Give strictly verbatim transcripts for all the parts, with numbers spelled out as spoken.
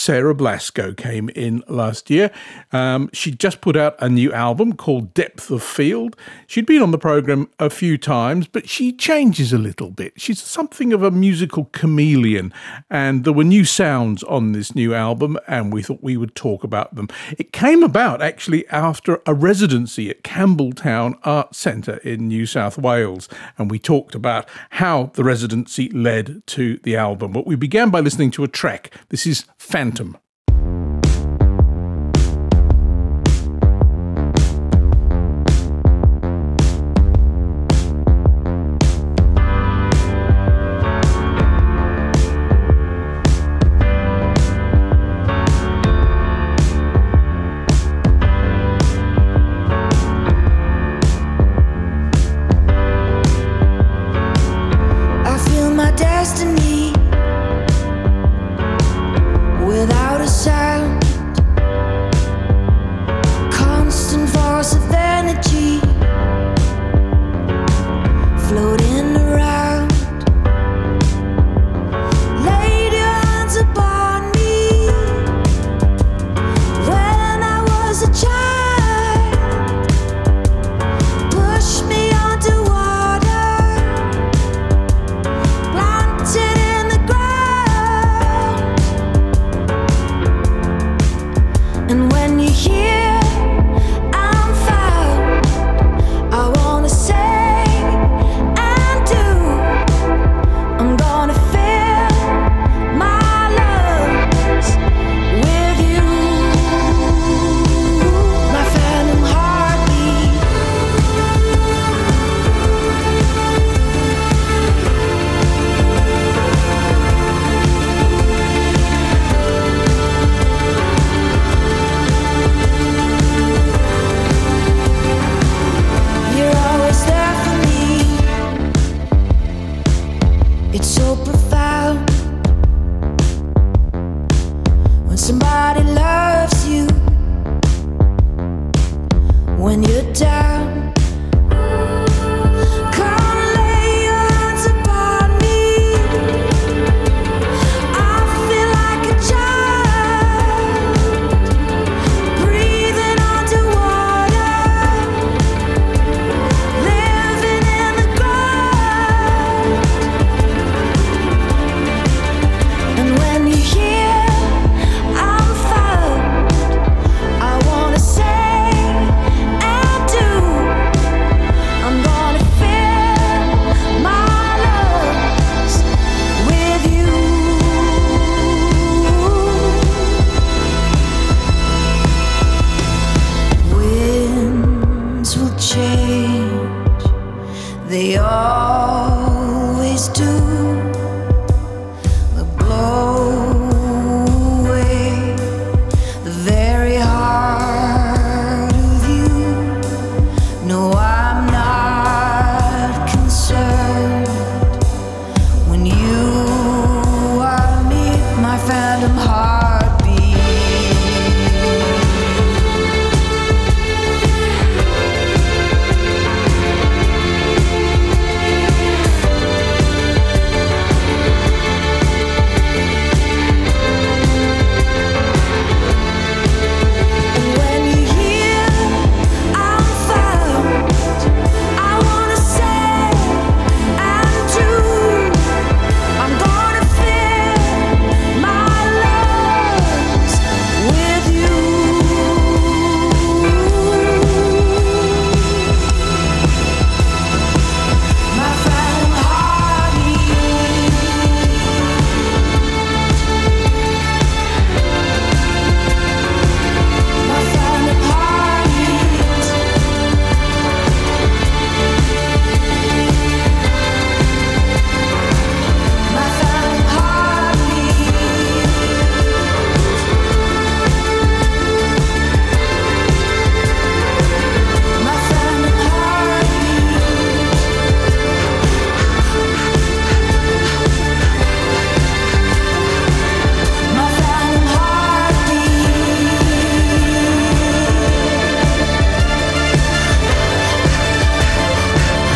Sarah Blasko came in last year. Um, she just put out a new album called Depth of Field. She'd been on the programme a few times, but she changes a little bit. She's something of a musical chameleon, and there were new sounds on this new album, and we thought we would talk about them. It came about actually after a residency at Campbelltown Arts Centre in New South Wales, and we talked about how the residency led to the album. But we began by listening to a track. This is Phantom.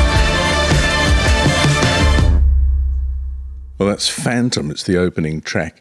Well, that's Phantom. It's the opening track.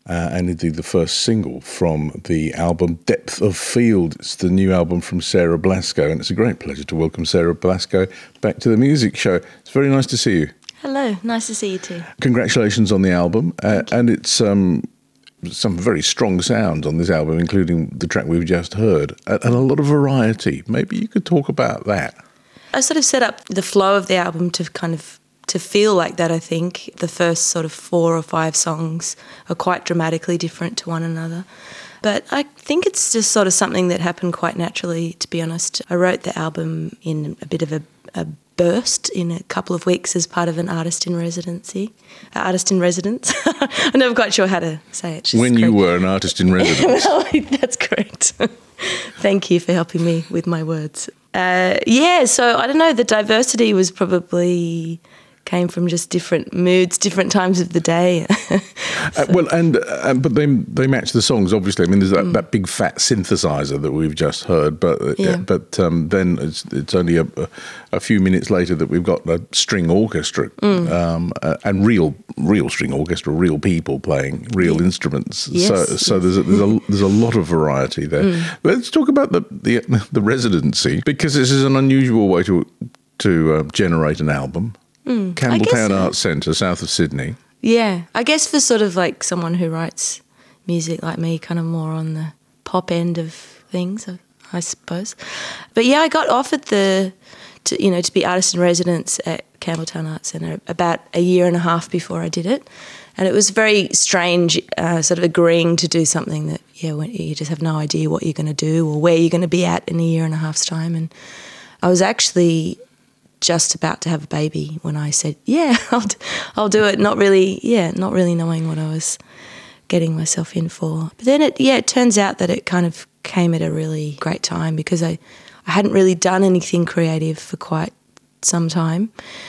uh, and indeed the first single from the album Depth of Field. It's the new album from Sarah Blasko, and it's a great pleasure to welcome Sarah Blasko back to the Music Show. It's very nice to see you. Hello, nice to see you too. Congratulations on the album, uh, and it's um, some very strong sound on this album, including the track we've just heard, and a lot of variety. Maybe you could talk about that. I sort of set up the flow of the album to kind of to feel like that, I think. The first sort of four or five songs are quite dramatically different to one another. But I think it's just sort of something that happened quite naturally, to be honest. I wrote the album in a bit of a, a burst in a couple of weeks as part of an artist in residency. Uh, artist in residence. I'm never quite sure how to say it. When you were an artist in residence. Well, that's correct. Thank you for helping me with my words. Uh, yeah, so I don't know, the diversity was probably came from just different moods, different times of the day. so. uh, well, and uh, but they they match the songs, obviously. I mean, there's that, mm. that big fat synthesizer that we've just heard, but uh, yeah. but um, then it's it's only a, a few minutes later that we've got a string orchestra mm. um, uh, and real real string orchestra, real people playing real yeah. instruments. Yes, so yes. so there's a, there's a there's a lot of variety there. Mm. Let's talk about the, the the residency, because this is an unusual way to to uh, generate an album. Mm, Campbelltown so. Arts Centre, south of Sydney. Yeah, I guess for sort of like someone who writes music like me, kind of more on the pop end of things, I suppose. But yeah, I got offered the, to, you know, to be artist in residence at Campbelltown Arts Centre about a year and a half before I did it. And it was very strange, uh, sort of agreeing to do something that, yeah, when you just have no idea what you're going to do or where you're going to be at in a year and a half's time. And I was actually just about to have a baby when I said, yeah, I'll, I'll do it. Not really, yeah, not really knowing what I was getting myself in for. But then it, yeah, it turns out that it kind of came at a really great time, because I, I hadn't really done anything creative for quite some time,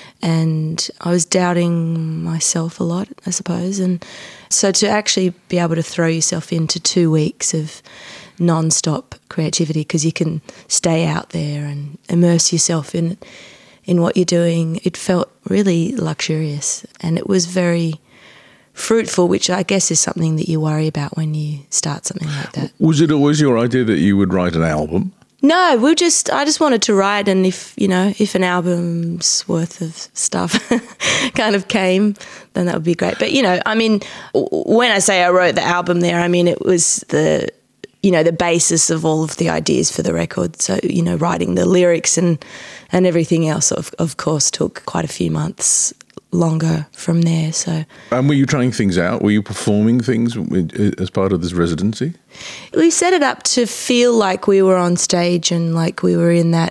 and I was doubting myself a lot, I suppose. And so to actually be able to throw yourself into two weeks of non-stop creativity, because you can stay out there and immerse yourself in it, in what you're doing, it felt really luxurious, and it was very fruitful, which I guess is something that you worry about when you start something like that. Was it always your idea that you would write an album? No, we just I just wanted to write, and if, you know, if an album's worth of stuff kind of came, then that would be great. But, you know, I mean, when I say I wrote the album there, I mean it was the, you know, the basis of all of the ideas for the record. So, you know, writing the lyrics and and everything else, of, of course, took quite a few months longer from there. So, and were you trying things out? Were you performing things as part of this residency? We set it up to feel like we were on stage and like we were in that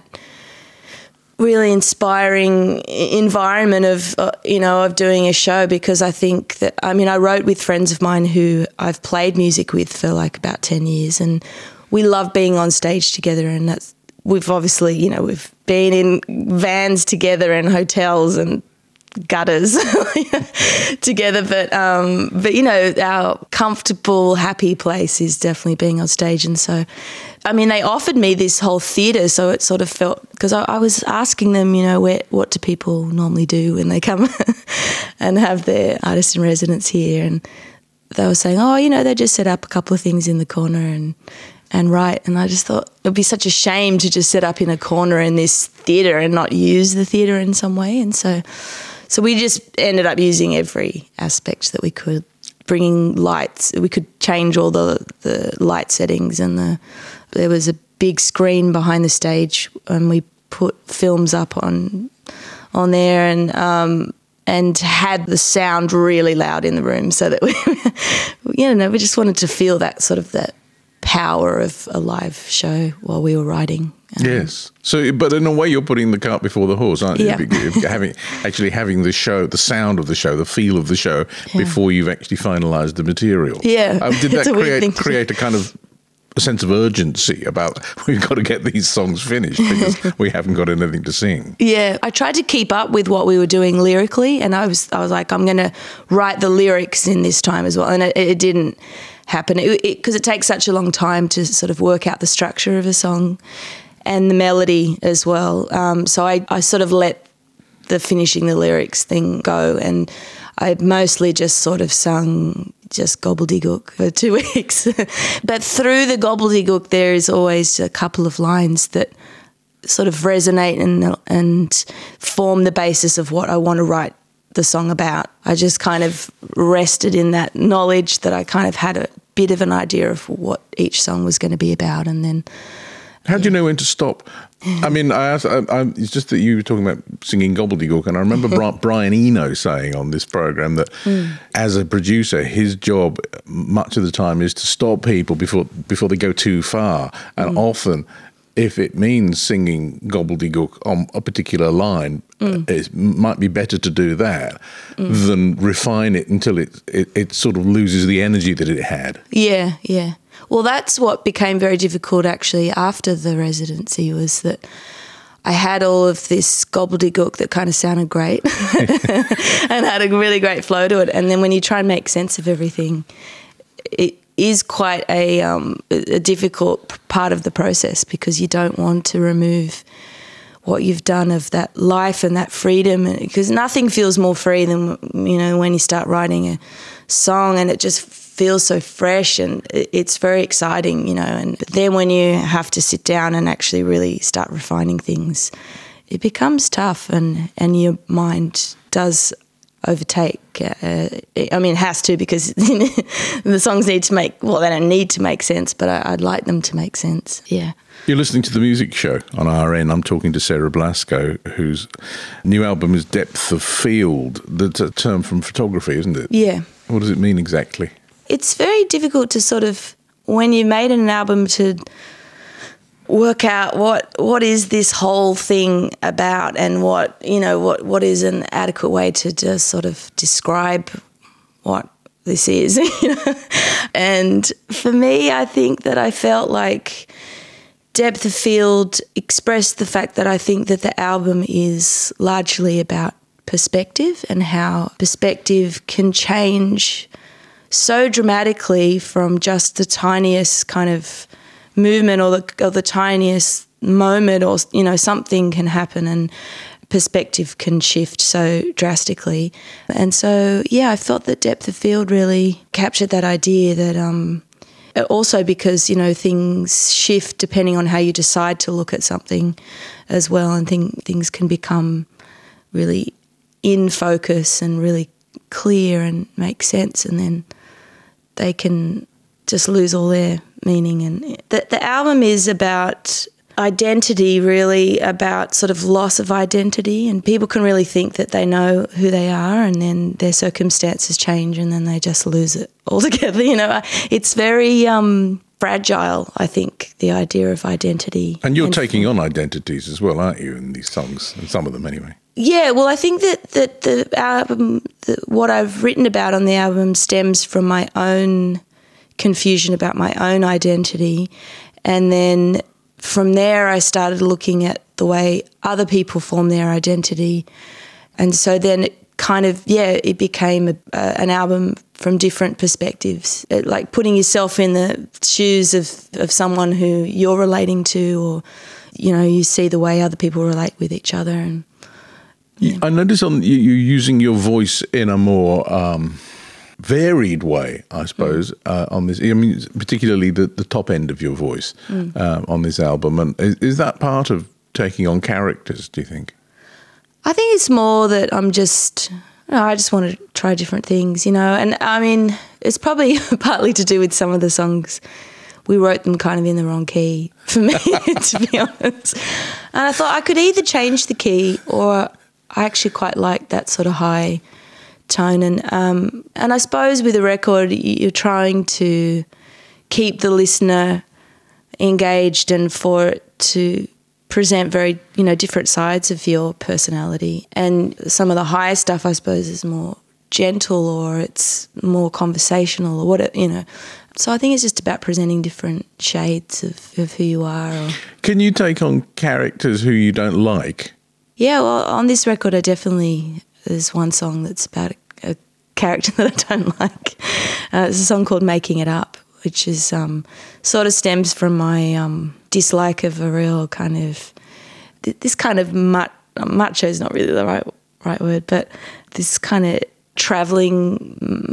really inspiring environment of, uh, you know, of doing a show, because I think that, I mean, I wrote with friends of mine who I've played music with for like about ten years, and we love being on stage together, and that's, we've obviously, you know, we've been in vans together and hotels and gutters together, but um, but you know, our comfortable, happy place is definitely being on stage. And so, I mean, they offered me this whole theatre, so it sort of felt, because I, I was asking them, you know, where, what do people normally do when they come and have their artist in residence here, and they were saying, oh, you know, they just set up a couple of things in the corner and and write. And I just thought it would be such a shame to just set up in a corner in this theatre and not use the theatre in some way. And so so we just ended up using every aspect that we could, bringing lights. We could change all the, the light settings, and the there was a big screen behind the stage, and we put films up on on there, and um, and had the sound really loud in the room, so that we, you know, we just wanted to feel that sort of that power of a live show while we were writing. Um, yes. So, but in a way, you're putting the cart before the horse, aren't you? Yeah. having actually having the show, the sound of the show, the feel of the show, yeah. before you've actually finalised the material. Yeah. Um, did that create create a kind of a sense of urgency about, we've got to get these songs finished because we haven't got anything to sing? Yeah, I tried to keep up with what we were doing lyrically, and I was I was like, I'm going to write the lyrics in this time as well, and it, it didn't happen because it, it, it takes such a long time to sort of work out the structure of a song and the melody as well. Um, so I, I sort of let the finishing the lyrics thing go, and I mostly just sort of sung just gobbledygook for two weeks. But through the gobbledygook, there is always a couple of lines that sort of resonate and and form the basis of what I want to write the song about. I just kind of rested in that knowledge that I kind of had a bit of an idea of what each song was going to be about, and then. How do you know when to stop? I mean, I, asked, I, I it's just that you were talking about singing gobbledygook, and I remember Brian Eno saying on this program that mm. as a producer, his job much of the time is to stop people before before they go too far, and mm. often, if it means singing gobbledygook on a particular line, mm. it might be better to do that mm. than refine it until it, it it sort of loses the energy that it had. Yeah, yeah. Well, that's what became very difficult actually after the residency, was that I had all of this gobbledygook that kind of sounded great and had a really great flow to it. And then when you try and make sense of everything, it is quite a, um, a difficult part of the process, because you don't want to remove what you've done of that life and that freedom, because nothing feels more free than, you know, when you start writing a song and it just feels so fresh and it's very exciting, you know. And then when you have to sit down and actually really start refining things, it becomes tough, and, and your mind does overtake. Uh, I mean, it has to, because the songs need to make, well, they don't need to make sense, but I, I'd like them to make sense, yeah. You're listening to The Music Show on R N. I'm talking to Sarah Blasko, whose new album is Depth of Field. That's a term from photography, isn't it? Yeah. What does it mean exactly? It's very difficult to sort of, when you've made an album, to work out what what is this whole thing about, and what, you know, what what is an adequate way to just sort of describe what this is. You know? And for me, I think that I felt like Depth of Field expressed the fact that I think that the album is largely about perspective, and how perspective can change so dramatically from just the tiniest kind of movement, or the, or the tiniest moment, or, you know, something can happen and perspective can shift so drastically. And so, yeah, I felt that Depth of Field really captured that idea, that um, also because, you know, things shift depending on how you decide to look at something as well, and thing, things can become really in focus and really clear and make sense, and then they can just lose all their meaning. And the, the album is about identity, really, about sort of loss of identity, and people can really think that they know who they are, and then their circumstances change and then they just lose it altogether. You know, it's very um, fragile, I think, the idea of identity. And you're and taking on identities as well, aren't you, in these songs, in some of them anyway? Yeah, well, I think that, that the album, the, what I've written about on the album stems from my own confusion about my own identity. And then from there I started looking at the way other people form their identity. And so then it kind of, yeah, it became a, uh, an album from different perspectives, it, like putting yourself in the shoes of, of someone who you're relating to, or, you know, you see the way other people relate with each other. And yeah. I notice on you, you're using your voice in a more um, varied way, I suppose, mm. uh, on this. I mean, particularly the, the top end of your voice mm. uh, on this album. And is, is that part of taking on characters, do you think? I think it's more that I'm just, you know, I just want to try different things, you know. And I mean, it's probably partly to do with some of the songs. We wrote them kind of in the wrong key for me, to be honest. And I thought I could either change the key, or I actually quite like that sort of high tone. And um, and I suppose with a record, you're trying to keep the listener engaged, and for it to present very, you know, different sides of your personality. And some of the higher stuff, I suppose, is more gentle, or it's more conversational, or what, you know. So I think it's just about presenting different shades of, of who you are. Or... Can you take on characters who you don't like? Yeah, well, on this record, I definitely, there's one song that's about a, a character that I don't like. Uh, it's a song called Making It Up, which is um, sort of stems from my um, dislike of a real kind of, this kind of mach, macho is not really the right right word, but this kind of travelling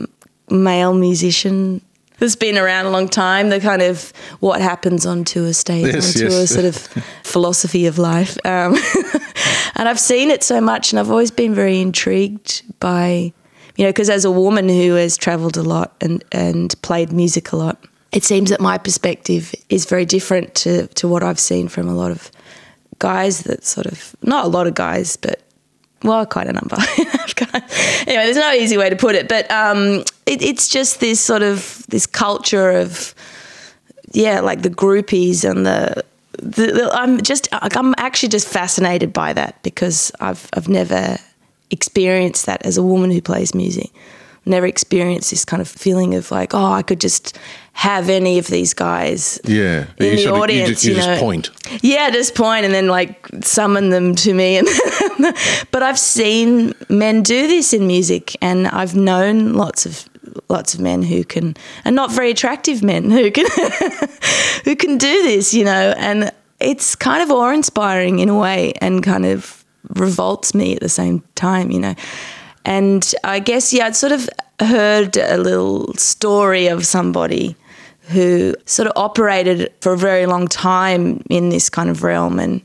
male musician that's been around a long time, the kind of what happens on tour stays Yes, on tour yes. sort of philosophy of life. Um, and I've seen it so much, and I've always been very intrigued by, you know, because as a woman who has travelled a lot and, and played music a lot, it seems that my perspective is very different to, to what I've seen from a lot of guys that sort of, not a lot of guys, but, well, quite a number. Anyway, there's no easy way to put it, but um, it, it's just this sort of, this culture of, yeah, like the groupies and the, the, the I'm just, I'm actually just fascinated by that because I've I've never experienced that as a woman who plays music. Never experienced this kind of feeling of like, oh, I could just have any of these guys Yeah. in you the sort of- audience. you just, you you know. just point. Yeah, just point and then like summon them to me. And but I've seen men do this in music, and I've known lots of lots of men who can, and not very attractive men who can who can do this, you know. And it's kind of awe-inspiring in a way, and kind of revolts me at the same time, you know. And I guess, yeah, I'd sort of heard a little story of somebody who sort of operated for a very long time in this kind of realm. And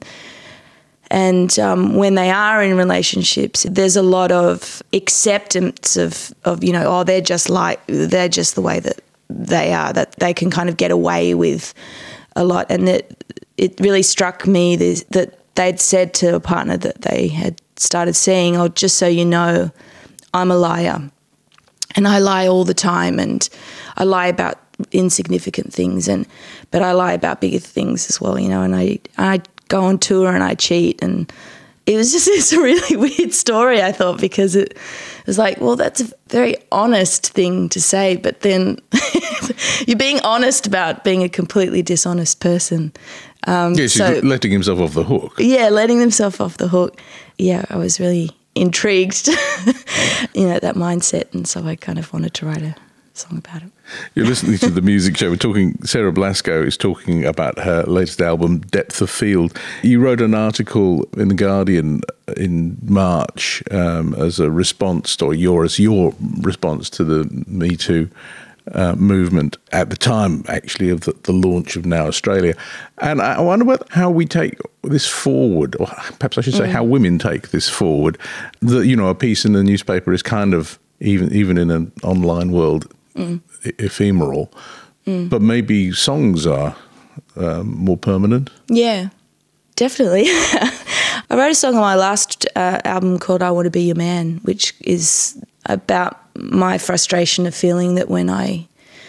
and um, when they are in relationships, there's a lot of acceptance of, of, you know, oh, they're just like, they're just the way that they are, that they can kind of get away with a lot. And it, it really struck me this, that they'd said to a partner that they had started seeing, oh, just so you know, I'm a liar. And I lie all the time, and I lie about insignificant things, and but I lie about bigger things as well, you know, and I I go on tour and I cheat, and it was just it's a really weird story, I thought, because it, it was like, well, that's a very honest thing to say, but then you're being honest about being a completely dishonest person. Um, Yes, so, he's letting himself off the hook. yeah, letting themselves off the hook. Yeah, I was really intrigued, you know, that mindset, and so I kind of wanted to write a song about it. You're listening to The Music Show. We're talking, Sarah Blasko is talking about her latest album, Depth of Field. You wrote an article in The Guardian in March um, as a response, or your, as your response to the Me Too uh, movement at the time, actually, of the, the launch of Now Australia. And I wonder what, how we take this forward, or perhaps I should say mm. how women take this forward. That, you know, a piece in the newspaper is kind of, even even in an online world, mm. e- ephemeral, mm. but maybe songs are um, more permanent. Yeah, definitely. I wrote a song on my last uh, album called I Want to Be Your Man, which is about my frustration of feeling that when I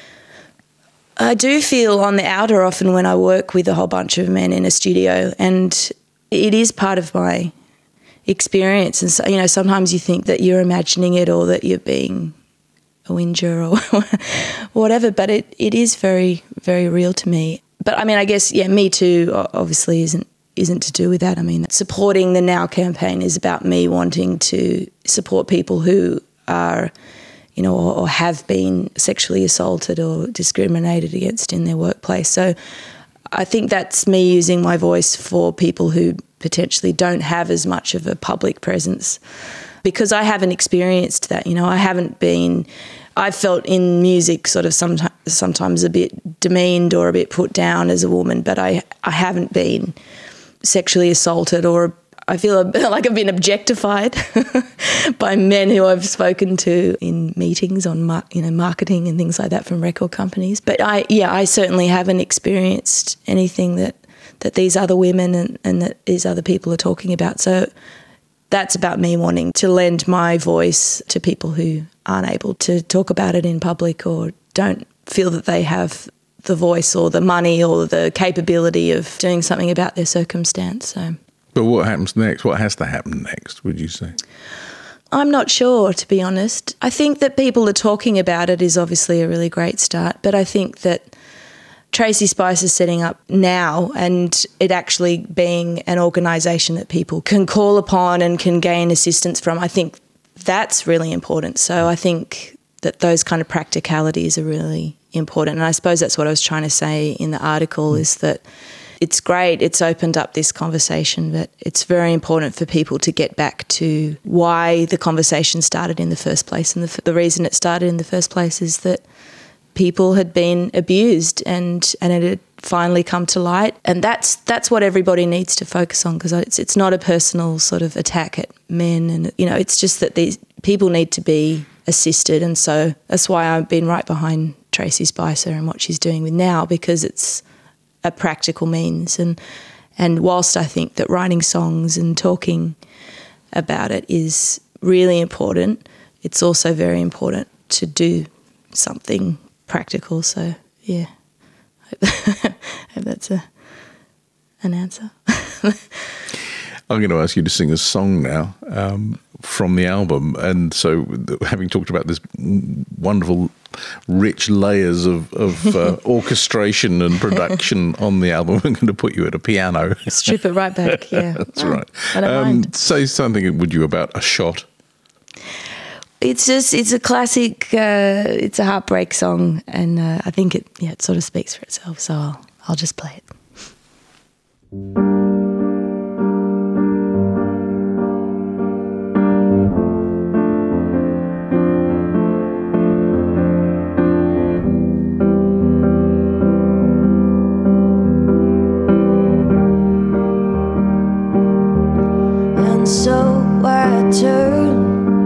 I do feel on the outer often when I work with a whole bunch of men in a studio, and it is part of my experience. And so, you know, sometimes you think that you're imagining it, or that you're being a whinger or whatever, but it, it is very, very real to me. But I mean, I guess, yeah, Me Too obviously isn't isn't to do with that. I mean, supporting the Now campaign is about me wanting to support people who are, you know, or, or have been sexually assaulted or discriminated against in their workplace. So I think that's me using my voice for people who potentially don't have as much of a public presence, because I haven't experienced that. You know, I haven't been, I've felt in music sort of sometimes, sometimes a bit demeaned or a bit put down as a woman, but I, I haven't been sexually assaulted, or I feel like I've been objectified by men who I've spoken to in meetings on, mar- you know, marketing and things like that from record companies. But I, yeah, I certainly haven't experienced anything that, that these other women and, and that these other people are talking about. So that's about me wanting to lend my voice to people who aren't able to talk about it in public, or don't feel that they have the voice or the money or the capability of doing something about their circumstance. So. But what happens next? What has to happen next, would you say? I'm not sure, to be honest. I think that people are talking about it is obviously a really great start, but I think that Tracy Spice is setting up Now, and it actually being an organisation that people can call upon and can gain assistance from, I think that's really important. So I think that those kind of practicalities are really important. And I suppose that's what I was trying to say in the article, is that it's great. It's opened up this conversation, but it's very important for people to get back to why the conversation started in the first place. And the, the reason it started in the first place is that people had been abused and, and it had finally come to light. And that's that's what everybody needs to focus on, because it's, it's not a personal sort of attack at men. And, you know, it's just that these people need to be assisted. And so that's why I've been right behind Tracy Spicer and what she's doing with Now, because it's a practical means. And and whilst I think that writing songs and talking about it is really important, it's also very important to do something practical. So yeah, I hope that's a an answer. I'm going to ask you to sing a song now um, from the album. And so having talked about this wonderful, rich layers of, of uh, orchestration and production on the album, I'm going to put you at a piano. Strip it right back, yeah. That's oh, right. I don't Um, mind. say something, would you, about A Shot? It's just, it's a classic, uh, it's a heartbreak song, and uh, I think it, yeah, it sort of speaks for itself, so I'll, I'll just play it. And so I turn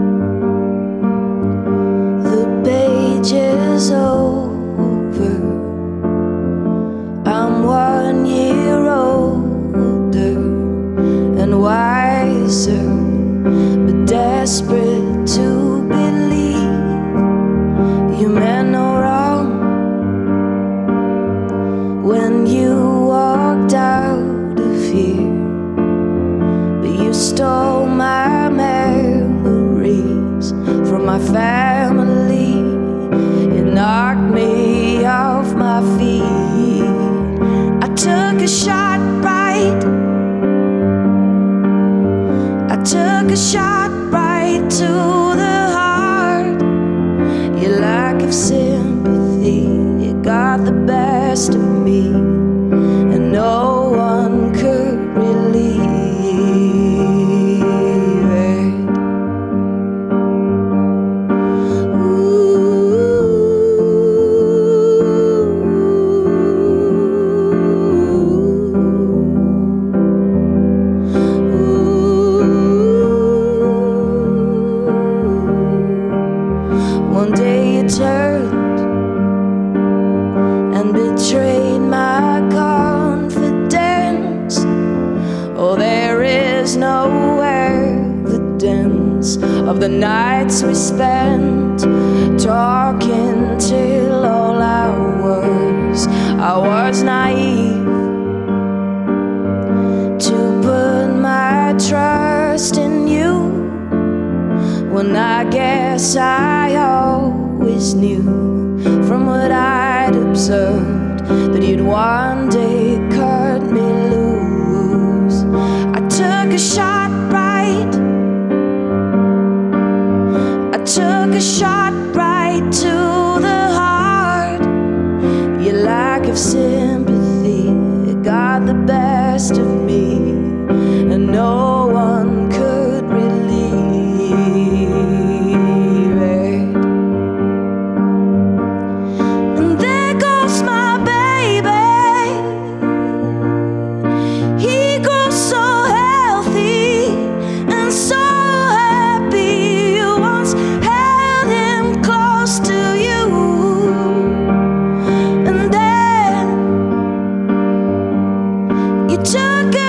the pages over. I'm one year older and wiser, but desperate to believe you meant no wrong when you walked out of here. You stole my memories from my family. You knocked me off my feet. I took a shot right. I took a shot right to the heart. Your lack of sympathy, it got the best of me, and no one could relieve. One day you turned and betrayed my confidence. Oh, there is no evidence of the nights we spent talking till all hours. I was naive to put my trust in you, when I guess I always knew from what I'd observed that you'd one day cut me loose. I took a shot right. I took a shot right to the heart. Your lack of sympathy, it got the best of me, and no one could relieve it. And there goes my baby. He grows so healthy and so happy. You once held him close to you, and then you took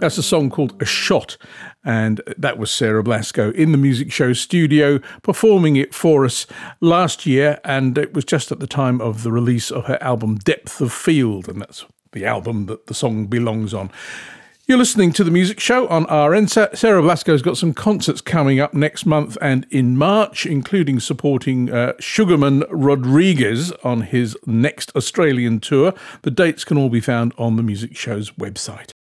That's a song called A Shot, and that was Sarah Blasko in the Music Show studio performing it for us last year, and it was just at the time of the release of her album Depth of Field, and that's the album that the song belongs on. You're listening to The Music Show on R N. Sarah Blasko's got some concerts coming up next month and in March, including supporting uh, Sugarman Rodriguez on his next Australian tour. The dates can all be found on The Music Show's website.